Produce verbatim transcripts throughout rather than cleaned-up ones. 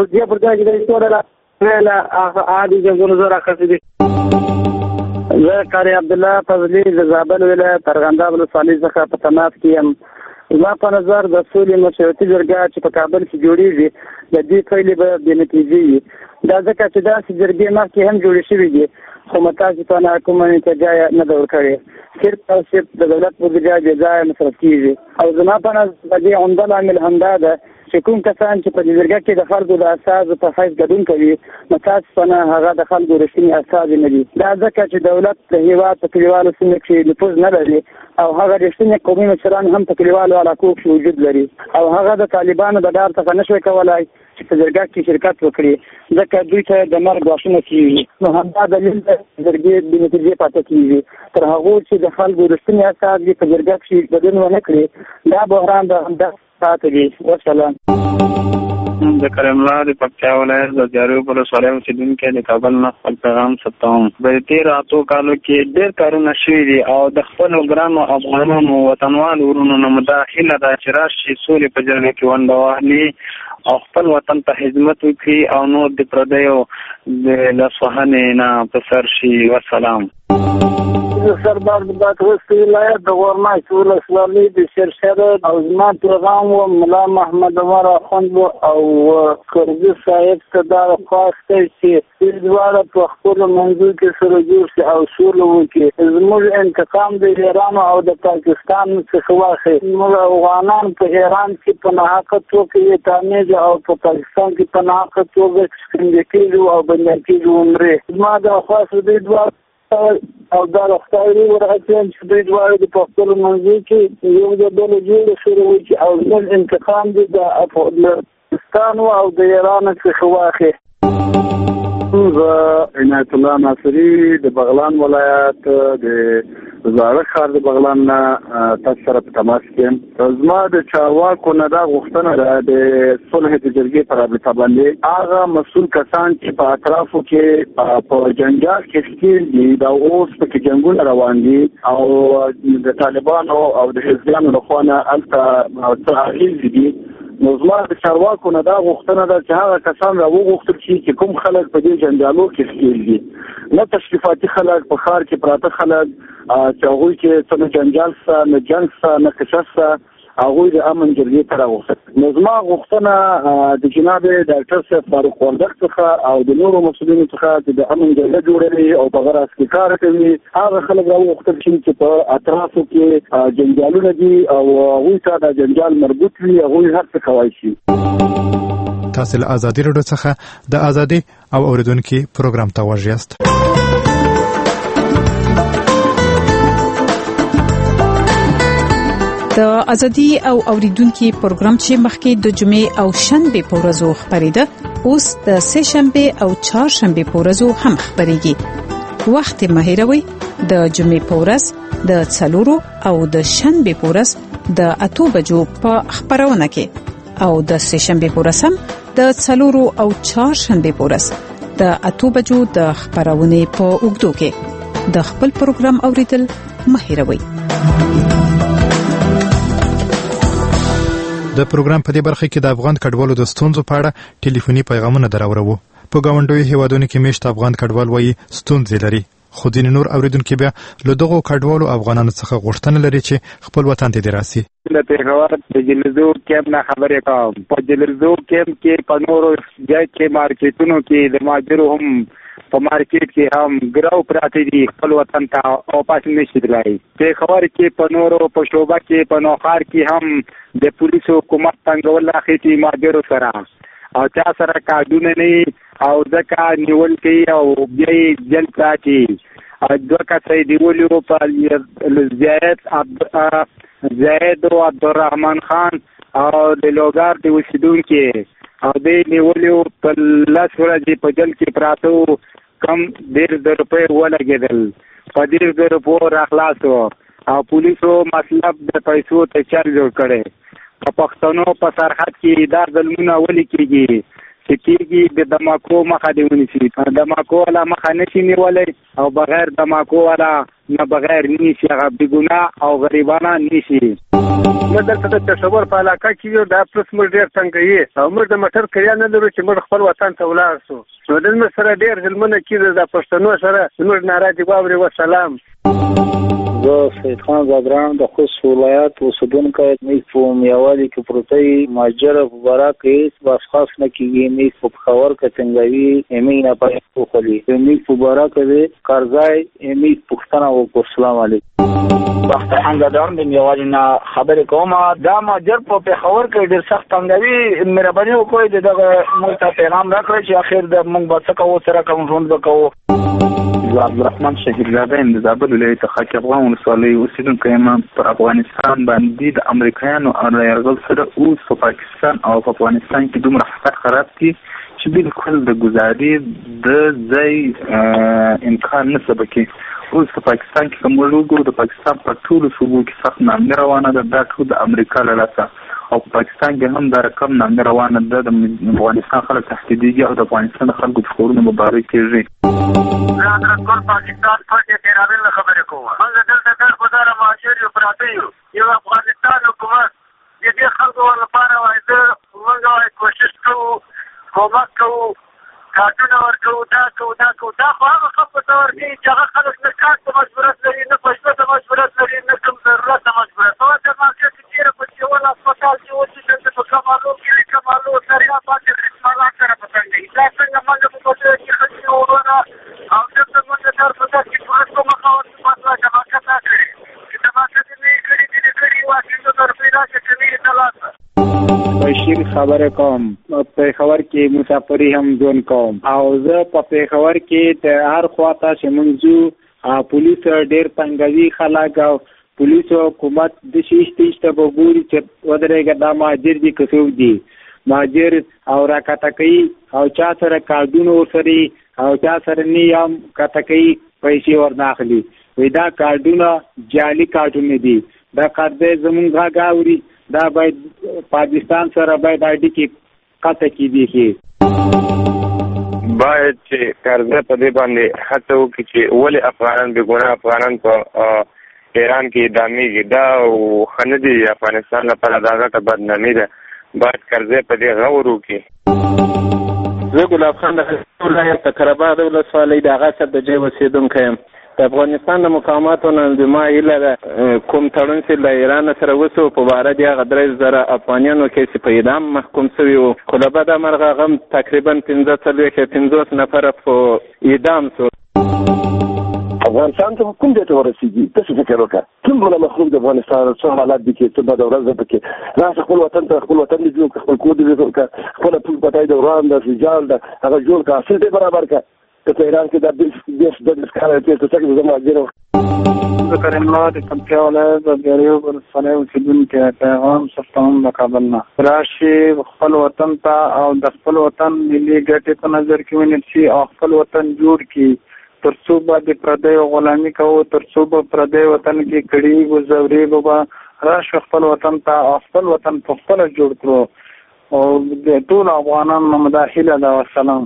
په دې پر ځای د ټول لا عادي جنګونو زره راخصدي. زه قاری عبدالله فضلی د زابل ولایت ارغنداب ولسوالۍ څخه په تماس کې یم. زما په نظر د سولې مشورتي جرګه چې په کابل کې جوړیږي د دې پیلې به بې نتیجې وي. دا ځکه چې داسې جرګې مخکې هم جوړې شوې دي خو متاسفانه کومه نتیجه نه ده ورکړې. صرف او صرف د دولت په ځای بې ځایه مصرف کېږي. او زما په نظر د دې عمده لامل همدا ده چې کوم کسان چې په دې جرګه کې د خلکو د استازو په حیث ګډون کوي متاسفانه هغه د خلکو رښتیني استازي نه دي. دا ځکه چې دولت د هېواد په کلیوالو سیمو کې نفوذ نه لري او هغه رښتیني قومي مشران هم په کلیوالو علاقو کې وجود لري او هغه د طالبانو د ډار څخه نشوي کولی چې په جرګه کې شرکت وکړي ځکه دوی ته د مرګ غواښونه کېږي. نو همدا دلیل د جرګې بې نتیجې پاتې کېږي. تر هغو چې د خلکو رښتیني استازي په جرګه کې ګډون ونه کړي دا بحران به همداسې پاتې وي. وسلام. د کریم الله د پکتیا ولایت د جاریو ولسوالۍ اوسېدونکی د کابل نه خپل پیغام ثبتوم. په تېرو اتو کالو کې ډېر کارونه شوي دي او د خپلو ګرانو افغانانو وطنوالو ورونو نه مو دا هیله ده چې راشي سولې په جرګه کې ونډه واخلي او خپل وطن ته خدمت وکړي او نور د پردیو د لاسوهنې نه په سر شي. وسلام. سردار د بادغیس ولایت د غورماش ولسوالۍ د شیرشره او زما پیغام و ملا محمد عمر اخوند او کرزي صاحب ته دا خواست دی چې دوی دواړه په خپلو منځو کې سره جوړ شي او سوله وکړي. زموږ انتقام د ایران او د پاکستان څخه واخلي. زموږ افغانان په ایران کې په ناحقه توګه اعدامېږي او په پاکستان کې په ناحقه توګه ښکنځل کېږي او بندیان کېږي عمرې. زما دا خواست دوی دواړه او دا خدای ورغچین چې دوی دواړه د خپل منځو کې یو د بل جوړ شروع وکړي او زموږ انتقام دې د افغانستان او د ایران څخه واخلي. زه عنایت الله ناصري د بغلان ولایت د زاړه ښار د بغلان نه تاسو سره په تماس کې یم. زما د چارواکو نه دا غوښتنه ده د صلح د جرګې په رابطه باندې هغه مسؤل کسان چې په اطرافو کې په جنجال کې ښکېل دي دا اوس پکې جنګونه روان دي او د طالبانو او د حزبیانو لخوا نه هلته څه اغېزې دي. نو زما د چارواکو نه دا غوښتنه ده چې هغه کسان را وغوښتل شي چې کوم خلک په دې جنجالو کې ښکېل دي نه تشریفاتي خلک په ښار کې پراته خلک چې هغوی کې څه نه جنجال شته نه جنګ شته نه کشه شته هغوی د امن جرګې ته راوغوښتل. نو زما غوښتنه د جناب ډاکټر صاحب فاروق وردګ څخه او د نورو مسؤلینو څخه چې د امن جرګه جوړوي او په هغه راس کې کار کوي هغه خلک راوغوښتل شي چې په اطرافو کې جنجالونه دي او هغوی ته د جنجال مربوط وي هغوی هر څه کولی شي. تاسو له ازادي راډیو څخه د ازادي او اوریدونکو پروګرام ته غوږ یاست. د ازادي او اوریدونکو پروګرام چې مخکې د جمعې او شنبه په ورځو خبرېده اوس د سه شنبه او چهار شنبه په ورځو هم خبرېږي. وخت مه هېروئ د جمعې په ورځ د څلورو او د شنبه په ورځ د اتو بجو په خبرونه کې او د سه شنبه په ورځ هم د څلورو او چهار شنبه په ورځ د اتو بجو د خبرونه په اوږدو کې د خپل پروګرام اوریدل مه هېروئ. د پروګرام په دې برخه کې د افغان کډوالو د ستونزو په اړه ټلیفوني پیغامونه دراوړو. په ګاونډیو هیوادونو کې مشت افغان کډوال وایي ستونزې لري خو ځینې نور اوریدونکو بیا له دغو کډوالو افغانانو څخه غوښتنه لري چې خپل وطن ته راسي. د پیښور د جلزو کېم نه خبرې کوم. په جلزو کېم کې په نورو ځای کې مارکیټونو کې د ماجرو هم په مارکیټ کې هم ګراو پراته دي خپل وطن ته او پاتې نشي تللی. پیښور کې په نورو په شوبه کې په نوښار کې هم د پولیسو حکومت څنګه ولاخېږي ماجرو سره او چا سره کارډونه نه او ځکه نیول کوي او بیا یې جل ساتي. دوه کسه یې نیولي وو په زید زید او عبدالرحمن خان او د لوګار د اوسېدونکي او دوی نیولي وو په لس ورځې په جل کې پراته وو. کم ډېر زر روپۍ ولګېدل په ډېر زر روپو راخلاص وو او پولیسو مطلب د پیسو ته چل جوړ کړی. په پښتنو په سرحد کې دا ظلمونه ولې کېږي چې کېږي د دماکو مخه دې ونیسي. دماکو والا مخه نشي نیولی او بغیر دماکو والا نه بغیر نیسي هغه بېګناه او غریبانه نیسي. موږ دلته د پېښور په علاقه کې یو دا پلس موږ ډېر څنګه یې او موږ د موټر کریا نه لرو چې موږ خپل وطن ته ولاړ شو. نو دل موږ سره ډېر ظلمونه کېږي د پښتنو سره زموږ ناره دې واوري. وسلام. زه سید خان زادران د خوست ولایت اوسېدونکی میک په میوالي کې پروتۍ مهاجر مبارک هېڅ بس خاص نه کېږي. میک په پېښور کې څنګه وي میک نه پاتې وخلي میک مبارک دی قرضای میک پښتنه وکړو. السلام علیکم. وخت خان د میوالي نه خبرې کوم. دا مهاجر په پېښور کې ډېر سخت تنګوي. مهرباني وکړئ دغه موږ ته پیغام راکړئ چې اخر د موږ به څه کوو سره کوم ژوند به کوو. عبدالرحمن شهیدزاده یم د زابل ولایت خاک افغان ولسوالۍ اوسېدونکی یم. پر افغانستان باندې د امریکایانو او یرغل سره اوس په پاکستان او په افغانستان کې دومره حالات خراب دي چې بالکل د ګزارې د ځای امکان نه سبکي. اوس په پاکستان کې کوم وګورو د پاکستان په ټولو صوبو کې سخت نامي روانه ده. دا ټول د امریکا له لاسه او په پاکستان کې هم دا رقم نامي روانه ده. د افغانستان خلک تهدیدېږي او د افغانستان د خلکو په کورونو مبارک کېږي. زه د ټول پاکستان پاتې تیرابل نه خبرې کوم. موږ دلته ډېر ګزاره مهاجر یو پراته یو. یو افغانستان حکومت د دې خلکو لپاره وایي زه موږ وایي کوشش کوو کومک کوو کارتونه ورکوو دا کوو دا کوو. دا خو هغه خلکو ته ورکوي چې هغه خلک نه کار ته مجبورت لري نه پښتو ته مجبورت لري نه کوم ضرورت ته مجبورت. په دې مارکېټ کې چېرې په چېول هسپتال چې اوسي دلته په کمالو کې کمالو سریعه پاتې خدمات سره په څنګه دا څنګه موږ په کوټه کې خدمت وروره او دلته موږ تر په داسې پولیس کومه خاوند مطلع جماعت نه کړي چې جماعت نه کړي دې کړي واسي د تر پیدا چې کمی نه لاسه. بشیر خبره کوم. په پېښور کې مسافري هم ځون کوم او زه په پېښور کې د هر خواته چې موږ پولیس ډېر تنګوي خلک او پولیس او حکومت د شیشته به ګوري چې ودرېږه دا مهاجر دي که څوک دي مهاجر او راکاته کوي او چا سره کارډونه ورسري او چا سره نه یم کاته کوي پیسې ورنه اخلي. وایي دا کارډونه جعلي کارډونه دي. دا قرضې زمونږ غږ اوري. دا باید پاکستان سره باید اړیکې قطع کړي شي. باید چې قرضه په دې باندې هڅه وکړي چې ولې افغانان بې ګناه افغانان په ایران کې دامېږي. دا ښه نه دي افغانستان لپاره دا غټه بدنامي ده. باید قرضه په دې غور وکړي. زه ګلاب خان د ولایت قرهباد ولسوالۍ د هغه سر د ځای اوسېدونکی یم. د افغانستان د مقاماتو نه زما هیله ده کوم تړون چې له ایران سره وشو په باره د هغه درې زره افغانیانو کې چې په اعدام محکوم شوي وو خو له بده مرغه هغه هم تقریبا پنځه څلوېښت یا پنځوس نفره په اعدام شو. افغانستان ته کوم ځای ته ورسېږي؟ تاسو فکر وکړه څومره مخلوق د افغانستان څه حالات دي چې څه بده ورځ ده پکې. راشه خپل وطن ته خپل وطن دې جوړ کړه خپل کور دې جوړ کړه خپله ټول پټی د وران د رجال د هغه جوړ کړه اصل دې برابر کړه. که په ایران کې دا بیس د دېس کاله تېر ته څنګه زما مهاجر زه کریم الله د پکتیا ولایت د دیاریو ولسوالۍ اوسېدونکی پیغام ثبتوم د کابل نه. راشي خپل وطن ته او د خپل وطن ملي ګټې په نظر کې ونیول شي او خپل وطن جوړ کړي تر څو به د پردیو غلامي کوو تر څو به پردی وطن کې کړي ځورېږو به راشي خپل وطن ته او خپل وطن په خپله جوړ کړو او د ټولو افغانانو دا هیله ده. وسلام.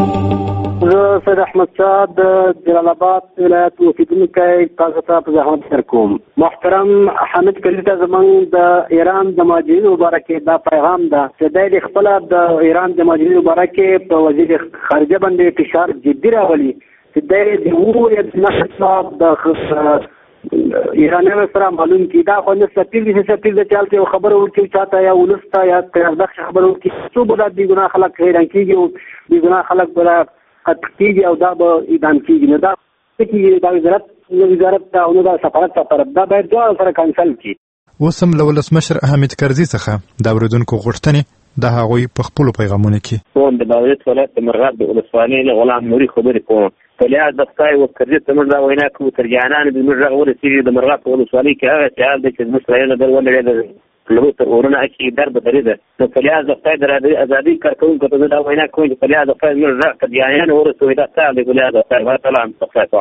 زه سید احمد شاه د جلال آباد ولایت اوسېدونکی تاسو ته په زحمت سر کوم. محترم حامد کلي ته زموږ د ایران د مهاجرینو مبارکې دا پیغام ده چې دی د خپله د ایران د مهاجرینو مبارکې په وزیر خارجه باندې فشار جدي راولي چې دی د اوو یا نهه صاحب د ایرانیانو سره معلوم کړي. دا خو نه سفیر دي چې سفیر د چالته یو خبره ورکړي چا ته یا ولس ته یا قرارداد خبره ورکړي څو به دا بې ګناه خلک حیران کېږي او بې ګناه خلک به قتل کېږي او دا به اعدام کېږي. نو دا کېږي دا وزارت وزارت ته او دا سفارت ته دا باید دواړو سره کنسل کړي. اوس هم له ولسمشر حامد کرزي څخه د اورېدونکو غوښتنې د هغوی په خپلو پیغامونو کې د باوریت ولایت د مرغاب د ولسوالۍ نه غلام نوري خبرې کوم. په لحاظ د خدای و کرزي ته موږ دا وینا کوو تر جانانو به موږ غوړ سي د مرغاب په ولسوالۍ کې هغه چې حال د چې موږ سره نه ولري له تر اورنه کې در به درې ده. نو په لحاظ د خدای د ازادي کارکونکو ته دا وینا کوم چې په لحاظ د خدای موږ راځه د جانانو ورسوي دا څه دی په لحاظ د خدای سلام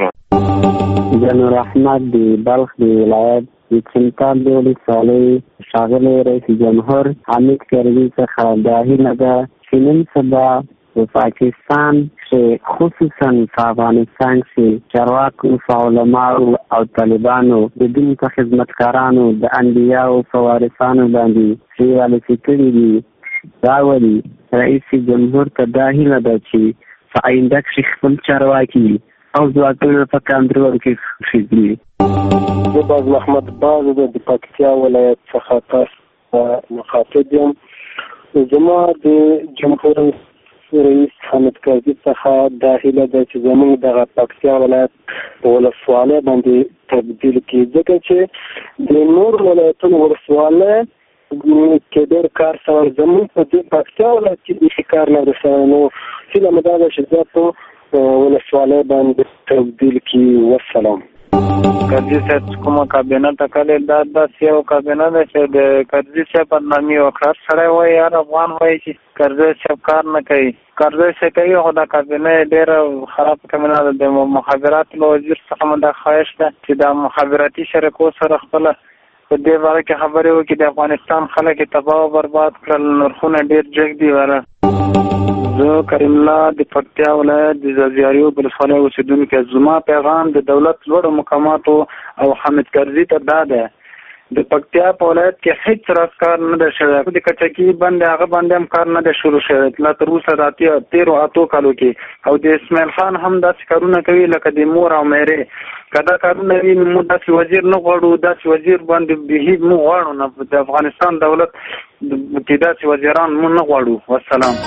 تاسو جنور احمد دی بلخ دی ولایت چنکال دی ولسوالۍ ښاغلی رئیس جمهور حامد کرزي څخه دا هیله ده چې نن سبا په پاکستان کې خصوصا په افغانستان کې چارواکو علماء او طالبانو د دین په خدمتکارانو د انبیاء او وارثانو باندې سیواله فکرې دي دا ولي رئیس جمهور ته دا هیله ده چې په آینده کې خپل چارواکي او ځواکونه په کنټرول کې شي. زه باز محمد باز د پکتیا ولایت څخه تاسو مخاطب یم. زما د جمهور رئیس حامد کرزي څخه دا هیله ده چې زموږ دغه پکتیا ولایت په ولسوالۍ باندې تبدیل کړي، ځکه چې د نور ولایتونو ولسوالۍ کې ډېر کار سوی، زموږ په دې پکتیا ولایت کې هېڅ کار نه دی سوی. نو هیله مې دا ده چې زه په ولسوالۍ باندې تبدیل کړي. والسلام. کرزي صاحب کومه کابینه ټاکلې دا داسې یو کابینه ده چې د کرزي صاحب بدنامي وکړه. هر سړی وایي یار افغان وایي چې کرزي صاحب کار نه کوي، کرزي صاحب کوي، خو دا کابینه ډېره خراب کابینه ده. د مخابراتو له وزیر څخه مې دا خواهش ده چې دا مخابراتي شرکو سره خپله په دې باره کې خبرې وکړي. د افغانستان خلک یې تباه او برباد کړل، نرخونه ډېر جګ دي. وره زه کریم الله د پکتیا ولایت د زازیاریو ولسوالۍ اوسېدونکی. زما پیغام د دولت لوړو مقاماتو او حامد کرزي ته دا ده، د پکتیا په ولایت کې هیڅ راز کار نه ده شوی. د کچکي بند هغه باندې هم کار نه ده شروع شوی لا تر اوسه د تیرو اتو کالو کې. او د اسماعیل خان هم داسې کارونه کوي لکه د مور او میرې. که دا کارونه وي موږ داسې وزیر نه غواړو، داسې وزیر باندې بهي موږ غواړو نه. د افغانستان دولت کې داسې وزیران موږ نه غواړو. والسلام.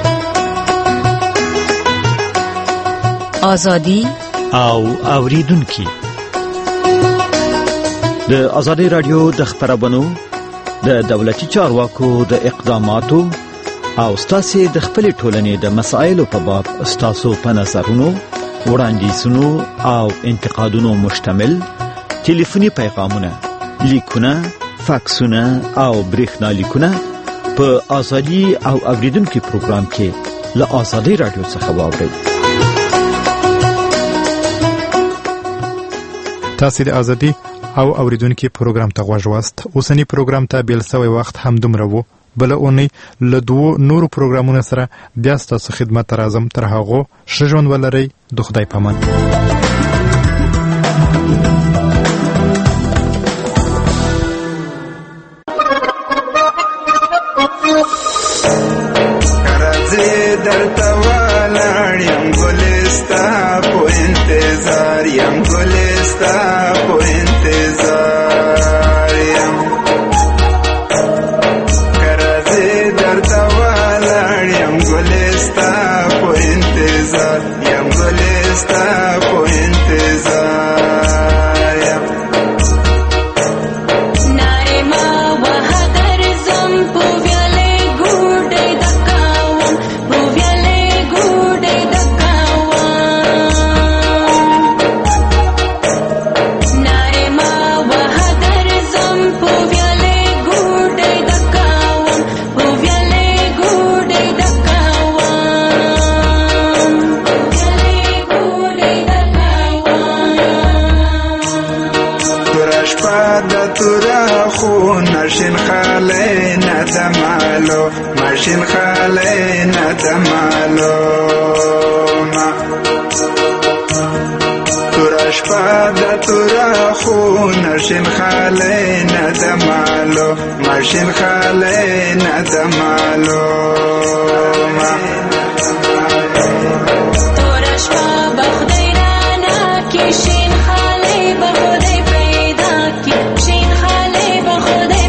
آزادي او اوریدونکي. د آزادي رادیو د خبرونو د دولتي چارواکو د اقداماتو او ستاسو د خپل ټولنې د مسایلو په باب ستاسو په نظرونو وړاندیزونو او انتقادونو مشتمل ټلیفوني پیغامونه، لیکونه، فاکسونه او برېښنا لیکونه په آزادي او اوریدونکي پروګرام کې له آزادي رادیو څخه واورئ. تاسو د ازادي او اوریدونکو پروګرام ته غوږ واست. اوسنی پروګرام ته بیل سوی وخت هم دومره وو. بل اونۍ له دوو نورو پروګرامونو سره بیا ستاسو خدمت راځم. تر هغه ښه ژوند ولرئ. د خدای پامان. درته ولاړ یم ګلستا په انتظار یم، ګلستا په انتظار یم. کرځې درته ولاړ یم ګلستا په انتظار یم، ګلستا په انتظار یم. ماشین خاله ندمالو، ماشین خاله ندمالو ما تورش پادا تورا خون ماشین خاله ندمالو، ماشین خاله ندمالو ما تورش پا بخدای رانا کشین خاله بخدای پیدا کشین خاله بخدای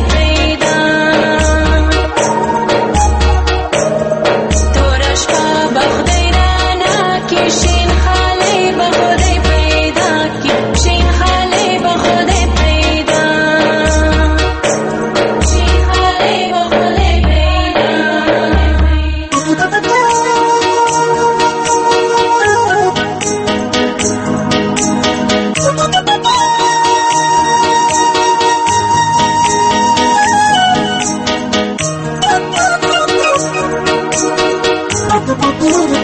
Ooh.